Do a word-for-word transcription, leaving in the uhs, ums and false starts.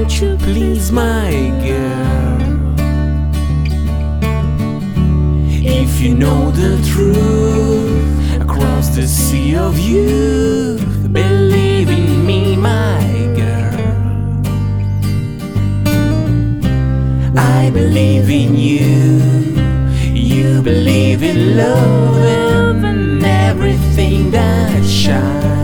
won't you please, my girl? If you know the truth across the sea of youth, believe in me, my girl. I believe in you, you believe in love and everything that shines.